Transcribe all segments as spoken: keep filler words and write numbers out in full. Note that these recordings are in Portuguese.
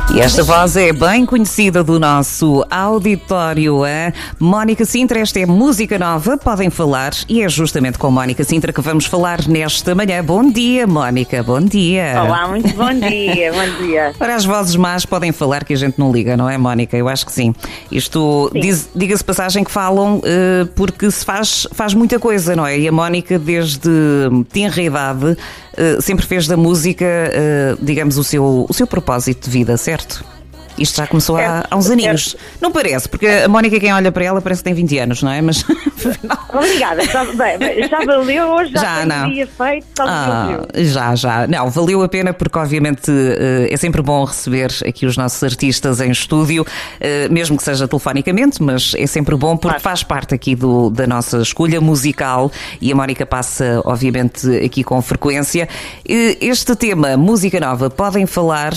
E esta voz é bem conhecida do nosso auditório. A Mónica Sintra, esta é música nova, podem falar, e é justamente com Mónica Sintra que vamos falar nesta manhã. Bom dia, Mónica, bom dia. Olá, muito bom dia, bom dia. Ora, as vozes más podem falar que a gente não liga, não é, Mónica? Eu acho que sim. Isto, diz, diga-se passagem que falam uh, porque se faz, faz muita coisa, não é? E a Mónica, desde tenra idade, uh, sempre fez da música, uh, digamos, o seu, o seu propósito de vida, certo? Isto já começou há, há uns aninhos. Não parece, porque a Mónica, quem olha para ela, parece que tem vinte anos, não é? Mas obrigada, já, bem, já valeu hoje, já, já não. Dia feito, já, ah, já, já. Não, valeu a pena porque obviamente é sempre bom receber aqui os nossos artistas em estúdio, mesmo que seja telefonicamente, mas é sempre bom porque faz parte aqui do, da nossa escolha musical e a Mónica passa obviamente aqui com frequência. Este tema, música nova, podem falar,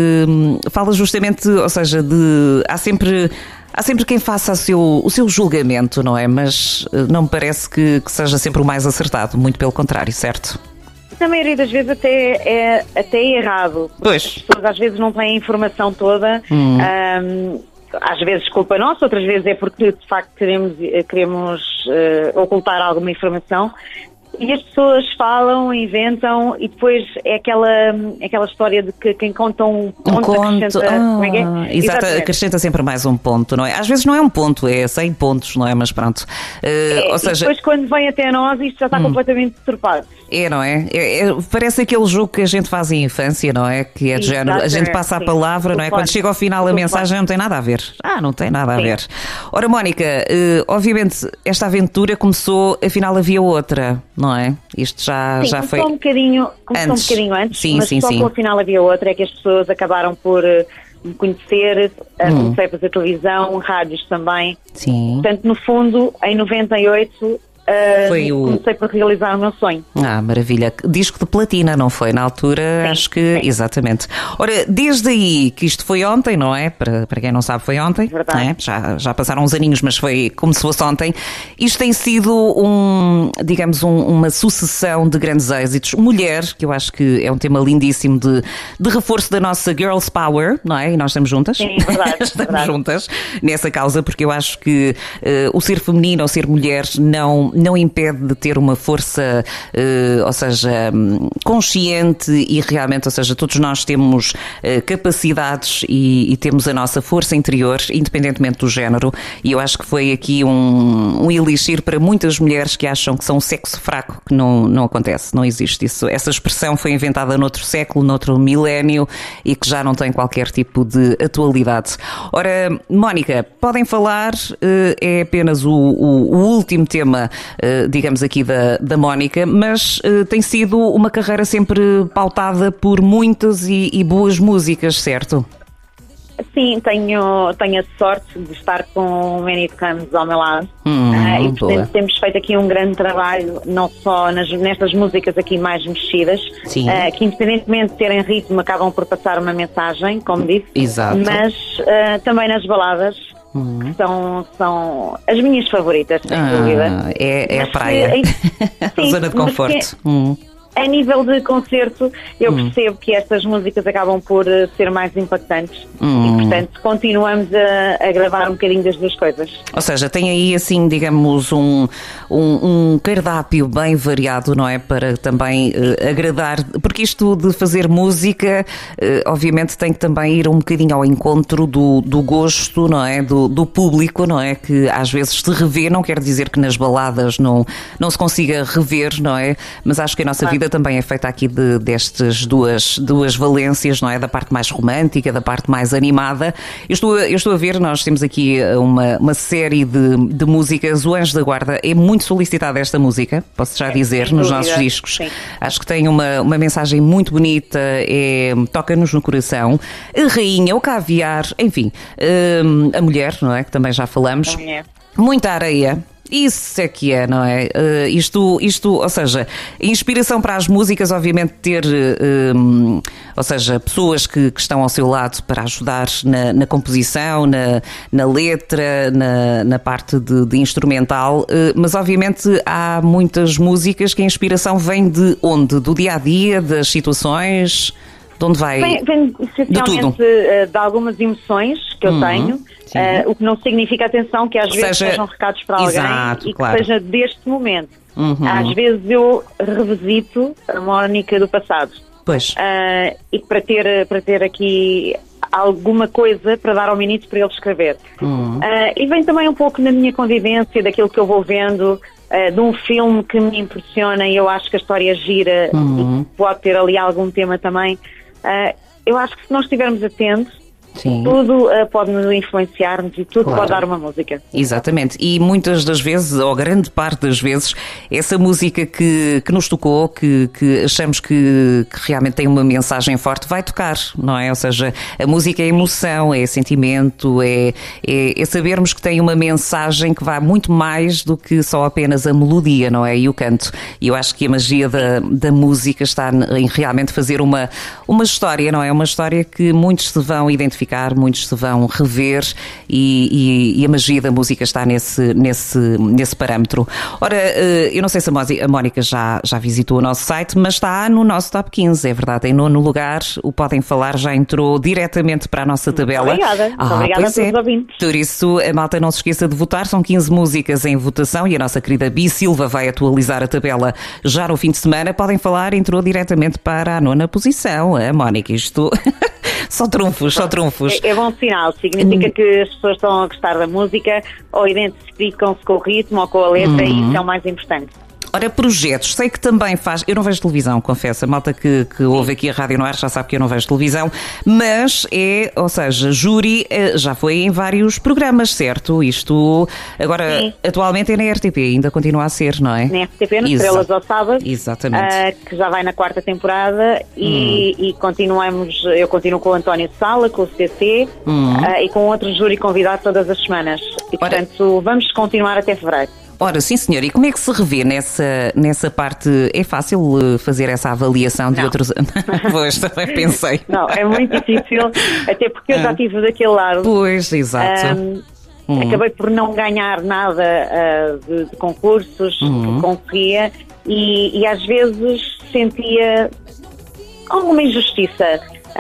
fala justamente, ou seja, de, há sempre... Há sempre quem faça o seu, o seu julgamento, não é? Mas não me parece que, que seja sempre o mais acertado, muito pelo contrário, certo? Na maioria das vezes até é, até é errado. Pois. As pessoas às vezes não têm a informação toda, hum. um, às vezes culpa nossa, outras vezes é porque de facto queremos, queremos uh, ocultar alguma informação. E as pessoas falam, inventam e depois é aquela, aquela história de que quem conta um ponto, um conto, acrescenta, ah, como é que é? Exato, acrescenta sempre mais um ponto, não é? Às vezes não é um ponto, é cem pontos, não é? Mas pronto. Uh, é, ou seja, depois quando vem até nós isto já está hum. completamente deturpado. É, não é? É, é? Parece aquele jogo que a gente faz em infância, não é? Que é de género, a gente passa a palavra, não é? Quando chega ao final a mensagem não tem nada a ver. Ah, não tem nada a Sim. ver. Ora, Mónica, uh, obviamente esta aventura começou, afinal havia outra, não é? Isto já, sim, já foi... um bocadinho, começou antes. um bocadinho antes, sim, mas sim, só sim. que ao final havia outra, é que as pessoas acabaram por uh, me conhecer, uh, hum. comecei a fazer televisão, rádios também. Sim. Portanto, no fundo, em noventa e oito... Uh, Foi o... comecei por realizar o meu sonho. Ah, maravilha. Disco de platina, não foi? Na altura, sim, acho que... Sim. Exatamente. Ora, desde aí, que isto foi ontem, não é? Para, para quem não sabe, foi ontem. Verdade. É? Já, já passaram uns aninhos, mas foi como se fosse ontem. Isto tem sido, um, digamos, um, uma sucessão de grandes êxitos. Mulher, que eu acho que é um tema lindíssimo de, de reforço da nossa Girls Power, não é? E nós estamos juntas. Sim, verdade. estamos verdade. juntas nessa causa, porque eu acho que uh, o ser feminino ou ser mulher não... não impede de ter uma força, uh, ou seja, consciente e realmente, ou seja, todos nós temos uh, capacidades e, e temos a nossa força interior, independentemente do género, e eu acho que foi aqui um, um elixir para muitas mulheres que acham que são um sexo fraco, que não, não acontece, não existe isso. Essa expressão foi inventada noutro século, noutro milénio e que já não tem qualquer tipo de atualidade. Ora, Mónica, podem falar, uh, é apenas o, o, o último tema Uh, digamos aqui da, da Mónica, mas uh, tem sido uma carreira sempre pautada por muitas e, e boas músicas, certo? Sim, tenho, tenho a sorte de estar com o Many Comes ao meu lado hum, uh, e portanto boa. temos feito aqui um grande trabalho, não só nas, nestas músicas aqui mais mexidas, uh, que independentemente de terem ritmo acabam por passar uma mensagem, como disse, Exato. mas uh, também nas baladas. Uhum. Que são, são as minhas favoritas, sem ah, dúvida. É, é a mas, praia, sim, a zona de conforto. Que, hum. A nível de concerto, eu hum. percebo que estas músicas acabam por ser mais impactantes hum. e, portanto, continuamos a, a gravar um bocadinho das duas coisas. Ou seja, tem aí, assim, digamos, um, um, um cardápio bem variado, não é? Para também uh, agradar, porque isto de fazer música, uh, obviamente, tem que também ir um bocadinho ao encontro do, do gosto, não é? Do, do público, não é? Que às vezes se revê, não quer dizer que nas baladas não, não se consiga rever, não é? Mas acho que a nossa vida também é feita aqui de, destas duas, duas valências, não é? Da parte mais romântica, da parte mais animada. Eu estou, eu estou a ver, nós temos aqui uma, uma série de, de músicas. O Anjo da Guarda é muito solicitada esta música, posso já dizer, Sim, nos dúvida. nossos discos. Sim. Acho que tem uma, uma mensagem muito bonita, é, toca-nos no coração. A Rainha, o Caviar, enfim, hum, a Mulher, não é? Que também já falamos. Muita areia. Isso é que é, não é? Uh, isto, isto, ou seja, inspiração para as músicas, obviamente ter, uh, um, ou seja, pessoas que, que estão ao seu lado para ajudar na, na composição, na, na letra, na, na parte de, de instrumental, uh, mas obviamente há muitas músicas que a inspiração vem de onde? Do dia-a-dia, das situações... De onde vai? Vem, vem essencialmente de, de algumas emoções que eu uhum, tenho, uh, o que não significa, atenção, que às que vezes seja... sejam recados para alguém Exato, e claro. que seja deste momento. Uhum. Às vezes eu revisito a Mónica do passado. Pois. Uh, e para ter, para ter aqui alguma coisa para dar ao menino para ele escrever. Uhum. Uh, e vem também um pouco na minha convivência, daquilo que eu vou vendo, uh, de um filme que me impressiona e eu acho que a história gira uhum. e pode ter ali algum tema também. Uh, eu acho que se nós estivermos atentos, Sim. tudo uh, pode nos influenciar-nos e tudo claro. Pode dar uma música. Exatamente, e muitas das vezes, ou grande parte das vezes, essa música que, que nos tocou, que, que achamos que, que realmente tem uma mensagem forte, vai tocar, não é? Ou seja, a música é emoção, é sentimento, é, é, é sabermos que tem uma mensagem que vai muito mais do que só apenas a melodia, não é? E o canto. E eu acho que a magia da, da música está em realmente fazer uma, uma história, não é? Uma história que muitos se vão identificar, muitos se vão rever e, e, e a magia da música está nesse, nesse, nesse parâmetro. Ora, eu não sei se a Mónica já, já visitou o nosso site, mas está no nosso top quinze, é verdade, em nono lugar, o Podem Falar já entrou diretamente para a nossa tabela. Obrigada, ah, obrigada a todos os ouvintes. Por isso, a malta não se esqueça de votar, são quinze músicas em votação e a nossa querida Bi Silva vai atualizar a tabela já no fim de semana. Podem Falar entrou diretamente para a nona posição. A Mónica, isto... Só trunfos, só trunfos. É, é bom sinal, significa hum. que as pessoas estão a gostar da música ou identificam-se com o ritmo ou com a letra hum. e isso é o mais importante. Ora, projetos, sei que também faz... Eu não vejo televisão, confesso. A malta que, que ouve aqui a Rádio no Ar já sabe que eu não vejo televisão. Mas é, ou seja, júri já foi em vários programas, certo? Isto, agora, Sim. atualmente é na R T P, ainda continua a ser, não é? Na R T P, nas Estrelas ao Sábado. Exatamente. Uh, que já vai na quarta temporada e, hum. e continuamos... Eu continuo com o António Sala, com o C C hum. uh, e com outro júri convidado todas as semanas. E, portanto, Ora... vamos continuar até fevereiro. Ora, sim senhor, e como é que se revê nessa, nessa parte? É fácil fazer essa avaliação de não. outros... Pois, também pensei. Não, é muito difícil, até porque eu já estive daquele lado. Pois, exato. Um, hum. Acabei por não ganhar nada uh, de, de concursos hum. que concorria e, e às vezes sentia alguma injustiça.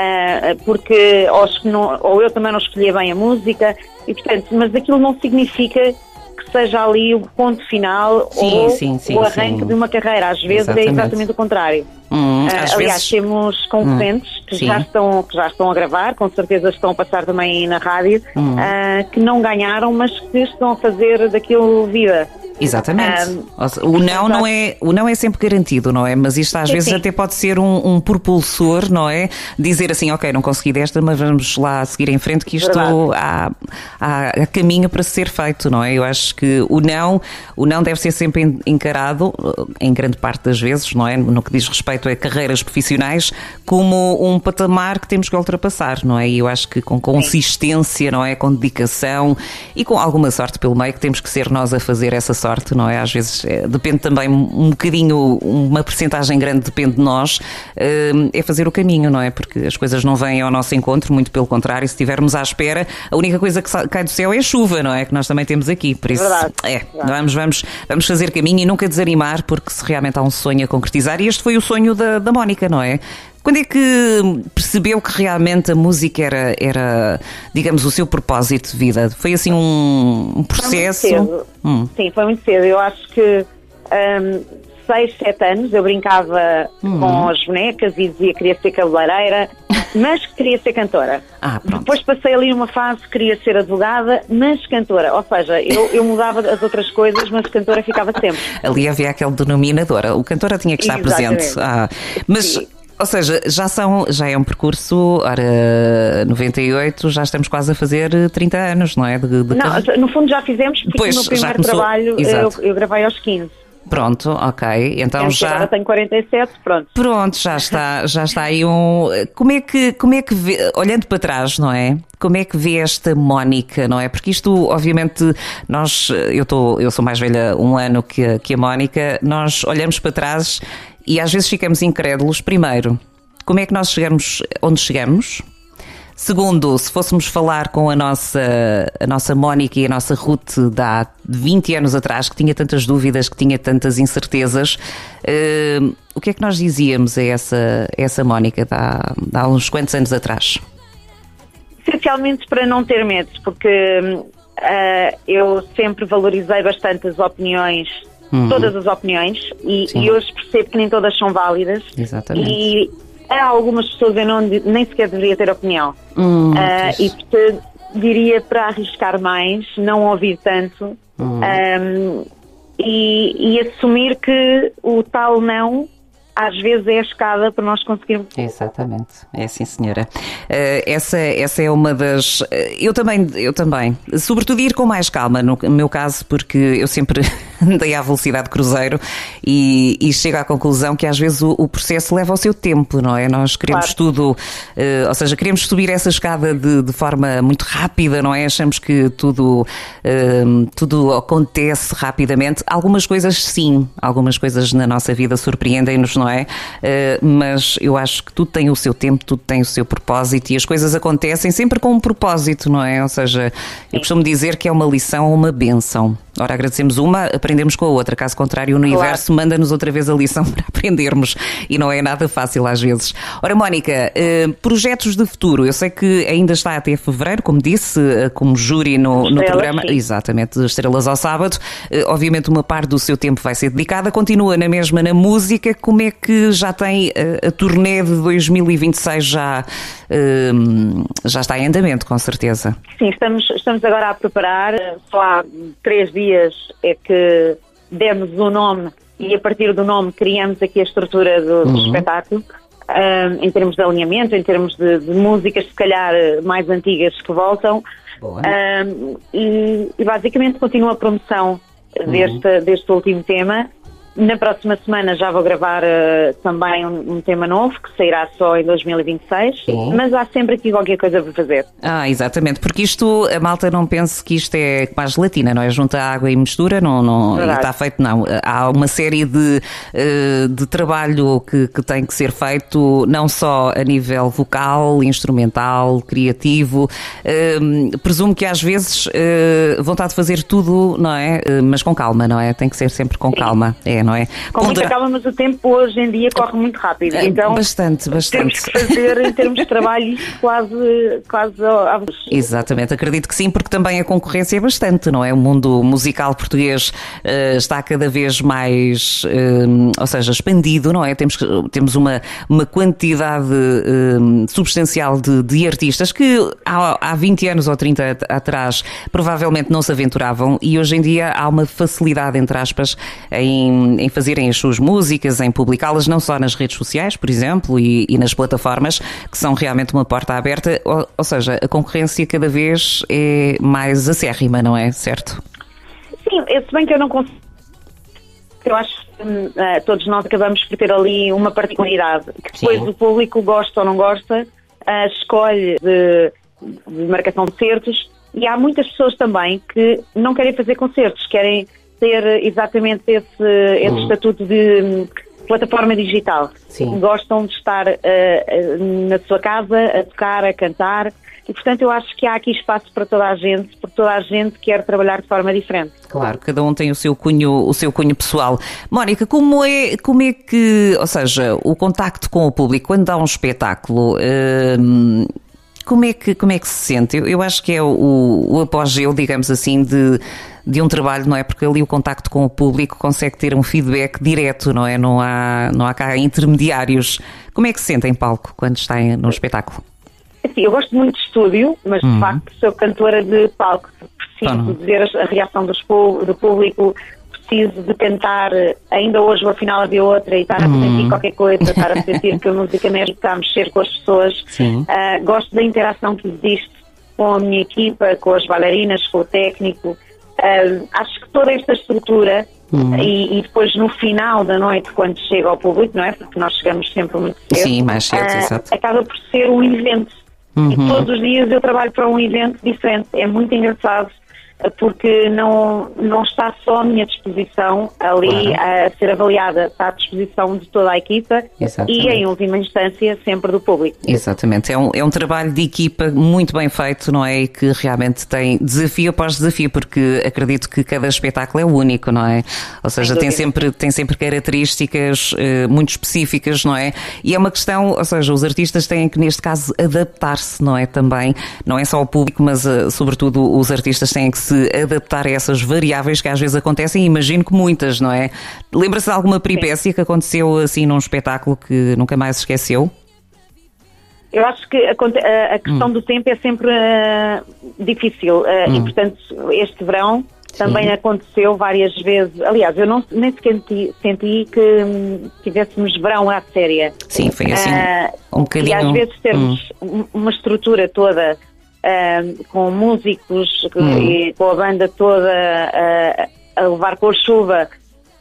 Uh, porque ou, não, ou eu também não escolhia bem a música e portanto, mas aquilo não significa que seja ali o ponto final sim, ou sim, sim, o arranque sim. de uma carreira. Às vezes exatamente. É exatamente o contrário. Hum, uh, aliás, vezes... temos concorrentes hum, que, já estão, que já estão a gravar, com certeza estão a passar também na rádio, hum. uh, que não ganharam, mas que estão a fazer daquilo vida. Exatamente. Um, o, não não é, o não é sempre garantido, não é? Mas isto às sim, vezes sim. até pode ser um, um propulsor, não é? Dizer assim, ok, não consegui desta, mas vamos lá seguir em frente que isto há, há, há caminho para ser feito, não é? Eu acho que o não, o não deve ser sempre encarado, em grande parte das vezes, não é? No que diz respeito a carreiras profissionais, como um patamar que temos que ultrapassar, não é? E eu acho que com consistência, não é? Com dedicação e com alguma sorte pelo meio que temos que ser nós a fazer essa sorte. Sorte, não é? Às vezes é, depende também um bocadinho, uma percentagem grande depende de nós, é fazer o caminho, não é? Porque as coisas não vêm ao nosso encontro, muito pelo contrário, se estivermos à espera, a única coisa que cai do céu é a chuva, não é? Que nós também temos aqui, por isso verdade, é, verdade. Vamos, vamos, vamos fazer caminho e nunca desanimar, porque se realmente há um sonho a concretizar, e este foi o sonho da, da Mónica, não é? Quando é que percebeu que realmente a música era, era, digamos, o seu propósito de vida? Foi assim um, um processo? Foi muito cedo. Hum. Sim, foi muito cedo. Eu acho que um, seis, sete anos eu brincava hum. com as bonecas e dizia que queria ser cabeleireira, mas queria ser cantora. Ah, Depois passei ali numa fase que queria ser advogada, mas cantora. Ou seja, eu, eu mudava as outras coisas, mas cantora ficava sempre. Ali havia aquele denominador. O cantora tinha que estar exatamente. Presente. Ah, mas... Sim. Ou seja, já, são, já é um percurso, ora, noventa e oito, já estamos quase a fazer trinta anos, não é? De, de não, carreira. no fundo já fizemos, porque pois, o meu primeiro trabalho eu, eu gravei aos quinze. Pronto, ok, então eu já... Agora tenho quarenta e sete, pronto. Pronto, já está, já está aí um... Como é que, como é que vê, olhando para trás, não é? Como é que vê esta Mónica, não é? Porque isto, obviamente, nós, eu, tô, eu sou mais velha um ano que a, que a Mónica, nós olhamos para trás e às vezes ficamos incrédulos. Primeiro, como é que nós chegamos onde chegamos? Segundo, se fôssemos falar com a nossa, a nossa Mónica e a nossa Ruth de há vinte anos atrás, que tinha tantas dúvidas, que tinha tantas incertezas, uh, o que é que nós dizíamos a essa, a essa Mónica de há, de há uns quantos anos atrás? Essencialmente para não ter medo, porque uh, eu sempre valorizei bastante as opiniões, uhum. todas as opiniões, e, e hoje percebo que nem todas são válidas. Exatamente. E há algumas pessoas eu não, nem sequer deveria ter opinião. Hum, uh, e portanto diria para arriscar mais, não ouvir tanto, hum. um, e, e assumir que o tal não às vezes é a escada para nós conseguirmos. Exatamente, é sim senhora. Uh, essa, essa é uma das... Eu também, eu também, sobretudo ir com mais calma, no meu caso, porque eu sempre andei à velocidade de cruzeiro e, e chego à conclusão que às vezes o, o processo leva o seu tempo, não é? Nós queremos claro. tudo, uh, ou seja, queremos subir essa escada de, de forma muito rápida, não é? Achamos que tudo, uh, tudo acontece rapidamente. Algumas coisas sim, algumas coisas na nossa vida surpreendem-nos, não é? Uh, mas eu acho que tudo tem o seu tempo, tudo tem o seu propósito e as coisas acontecem sempre com um propósito, não é? Ou seja, eu costumo dizer que é uma lição ou uma bênção. Ora, agradecemos uma, aprendemos com a outra. Caso contrário, o universo claro. manda-nos outra vez a lição para aprendermos e não é nada fácil às vezes. Ora, Mónica, eh, projetos de futuro. Eu sei que ainda está até fevereiro, como disse, eh, como júri no, no programa. Sim. Exatamente, Estrelas ao Sábado. Eh, obviamente uma parte do seu tempo vai ser dedicada. Continua na mesma na música. Como é que já tem a, a turnê de dois mil e vinte e seis já, eh, já está em andamento, com certeza? Sim, estamos, estamos agora a preparar. Só há três dias é que demos o nome e a partir do nome criamos aqui a estrutura do, do uhum. espetáculo, um, em termos de alinhamento, em termos de, de músicas se calhar mais antigas que voltam, um, e, e basicamente continua a promoção uhum. deste, deste último tema. Na próxima semana já vou gravar uh, também um, um tema novo, que sairá só em dois mil e vinte e seis, Sim. mas há sempre aqui qualquer coisa para fazer. Ah, exatamente, porque isto, a malta não pense que isto é como a gelatina, não é? Junta água e mistura, não, não, e está feito, não. Há uma série de, uh, de trabalho que, que tem que ser feito, não só a nível vocal, instrumental, criativo. Uh, presumo que às vezes uh, vontade de fazer tudo, não é? Uh, mas com calma, não é? Tem que ser sempre com Sim. calma, é. Não é? Com muita calma, mas o tempo hoje em dia corre muito rápido. Então, bastante, bastante. Temos que fazer em termos de trabalho quase, quase à luz. Exatamente, acredito que sim, porque também a concorrência é bastante, não é? O mundo musical português uh, está cada vez mais, uh, ou seja, expandido, não é? Temos, temos uma, uma quantidade uh, substancial de, de artistas que há, há vinte anos ou trinta atrás provavelmente não se aventuravam e hoje em dia há uma facilidade, entre aspas, em em fazerem as suas músicas, em publicá-las não só nas redes sociais, por exemplo, e, e nas plataformas, que são realmente uma porta aberta, ou, ou seja, a concorrência cada vez é mais acérrima, não é? Certo? Sim, se bem que eu não consigo. Eu acho que uh, todos nós acabamos por ter ali uma particularidade, que depois Sim. o público gosta ou não gosta, uh, escolhe de, de marcação de concertos, e há muitas pessoas também que não querem fazer concertos, querem ter exatamente esse, esse uhum. estatuto de um, plataforma digital. Sim. Gostam de estar uh, uh, na sua casa a tocar, a cantar e, portanto, eu acho que há aqui espaço para toda a gente, porque toda a gente quer trabalhar de forma diferente. Claro, cada um tem o seu cunho, o seu cunho pessoal. Mónica, como é, como é que, ou seja, o contacto com o público, quando há um espetáculo... Uh, Como é, que, como é que se sente? Eu, eu acho que é o, o apogeu, digamos assim, de, de um trabalho, não é? Porque ali o contacto com o público consegue ter um feedback direto, não é? Não há, não há cá intermediários. Como é que se sente em palco quando está em, no espetáculo? Sim, eu gosto muito de estúdio, mas de uhum. facto sou cantora de palco. Preciso uhum. de ver a reação dos, do público, preciso de cantar. Ainda hoje, afinal, havia outra e estar a sentir uhum. qualquer coisa, estar a sentir que a música mesmo está a mexer com as pessoas. Uh, gosto da interação que existe com a minha equipa, com as bailarinas, com o técnico. Uh, acho que toda esta estrutura uhum. e, e depois no final da noite, quando chega ao público, não é? Porque nós chegamos sempre muito cedo. Sim, mais cedo, uh, exato. Acaba por ser um evento. Uhum. E todos os dias eu trabalho para um evento diferente. É muito engraçado. porque não, não está só à minha disposição ali claro. a ser avaliada, está à disposição de toda a equipa Exatamente. E, em última instância, sempre do público. Exatamente, é um, é um trabalho de equipa muito bem feito, não é? E que realmente tem desafio após desafio, porque acredito que cada espetáculo é único, não é? Ou seja, tem sempre, tem sempre características uh, muito específicas, não é? E é uma questão, ou seja, os artistas têm que, neste caso, adaptar-se, não é? Também, não é só o público, mas uh, sobretudo os artistas têm que se adaptar a essas variáveis que às vezes acontecem, e imagino que muitas, não é? Lembra-se de alguma peripécia Sim. que aconteceu assim num espetáculo que nunca mais se esqueceu? Eu acho que a, a questão hum. do tempo é sempre uh, difícil uh, hum. e, portanto, este verão também Sim. aconteceu várias vezes. Aliás, eu não, nem sequer senti, senti que hum, tivéssemos verão à séria. Sim, foi assim uh, um bocadinho... E às vezes termos hum. uma estrutura toda uh, com músicos hum. e com a banda toda uh, a levar com a chuva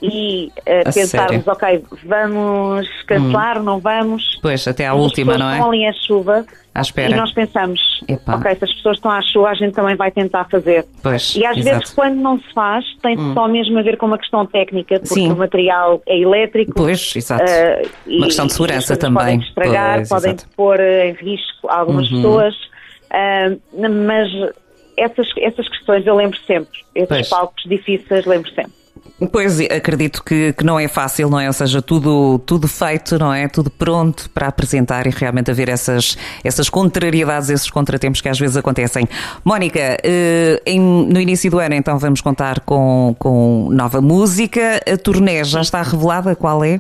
e uh, pensarmos, sério? ok, vamos cancelar, hum. não vamos? Pois, até à última, não é? Estão ali à chuva à espera. E nós pensamos, Epá. ok, se as pessoas estão à chuva, a gente também vai tentar fazer. Pois, e às exato. vezes, quando não se faz, tem hum. só mesmo a ver com uma questão técnica, porque Sim. o material é elétrico. Pois, exato. Uh, uma questão de segurança também. Podem estragar, pois, podem exato. pôr em risco algumas uhum. pessoas, uh, mas essas, essas questões eu lembro sempre. Esses pois. palcos difíceis lembro sempre. Pois, acredito que, que não é fácil, não é? Ou seja, tudo, tudo feito, não é? Tudo pronto para apresentar e realmente haver essas, essas contrariedades, esses contratempos que às vezes acontecem. Mónica, em, no início do ano então vamos contar com, com nova música. A turnê já está revelada? Qual é?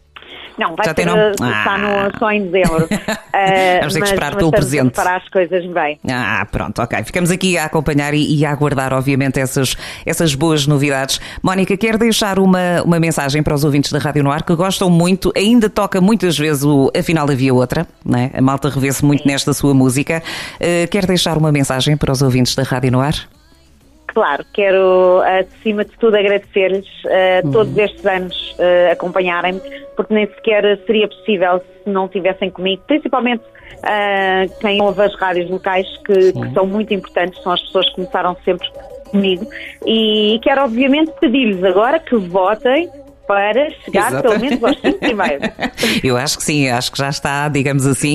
Não, vai ser, está no, só em dezembro. Uh, Vamos ter que esperar pelo presente. Para as coisas bem. Ah, pronto, ok. Ficamos aqui a acompanhar e, e a aguardar, obviamente, essas, essas boas novidades. Mónica, quer deixar uma, uma mensagem para os ouvintes da Rádio no Ar que gostam muito, ainda toca muitas vezes o Afinal Havia Outra, não é? A malta revê-se muito Sim. nesta sua música. Uh, quer deixar uma mensagem para os ouvintes da Rádio no Ar? Claro, quero, acima de tudo, agradecer-lhes uh, uhum. todos estes anos uh, acompanharem-me, porque nem sequer seria possível se não estivessem comigo, principalmente uh, quem ouve as rádios locais, que, que são muito importantes, são as pessoas que começaram sempre comigo. E quero, obviamente, pedir-lhes agora que votem para chegar Exato. pelo menos aos cinco primeiros. Eu acho que sim, acho que já está, digamos assim,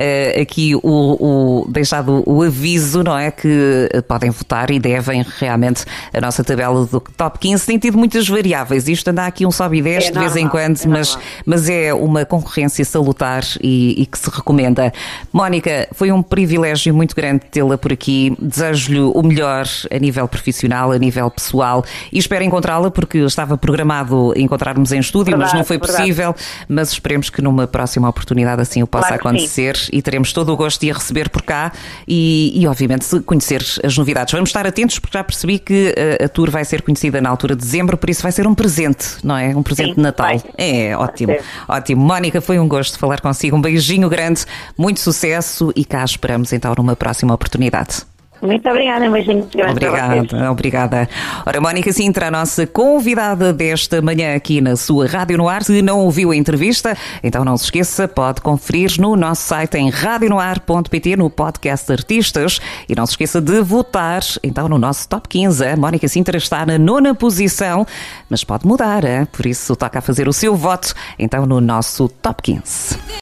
aqui o, o deixado o aviso, não é? Que podem votar e devem realmente. A nossa tabela do Top quinze tem tido muitas variáveis. Isto anda aqui um sobe e desce é de normal, vez em quando, é mas, mas é uma concorrência salutar e, e que se recomenda. Mónica, foi um privilégio muito grande tê-la por aqui. Desejo-lhe o melhor a nível profissional, a nível pessoal e espero encontrá-la porque estava programado encontrar em estúdio, verdade, mas não foi verdade. possível, mas esperemos que numa próxima oportunidade assim o possa claro acontecer sim. e teremos todo o gosto de a receber por cá e, e obviamente conhecer as novidades. Vamos estar atentos porque já percebi que a, a tour vai ser conhecida na altura de dezembro, por isso vai ser um presente, não é? Um presente sim, de Natal. Vai. É, ótimo, ótimo. Mónica, foi um gosto falar consigo, um beijinho grande, muito sucesso e cá esperamos então numa próxima oportunidade. Muito obrigada, um beijinho grande. Obrigada, obrigada. Ora, Mónica Sintra, a nossa convidada desta manhã aqui na sua Rádio no Ar. Se não ouviu a entrevista, então não se esqueça, pode conferir no nosso site em rádio no ar ponto pt, no podcast Artistas. E não se esqueça de votar, então, no nosso Top quinze. A Mónica Sintra está na nona posição, mas pode mudar, hein? Por isso toca a fazer o seu voto, então, no nosso Top quinze.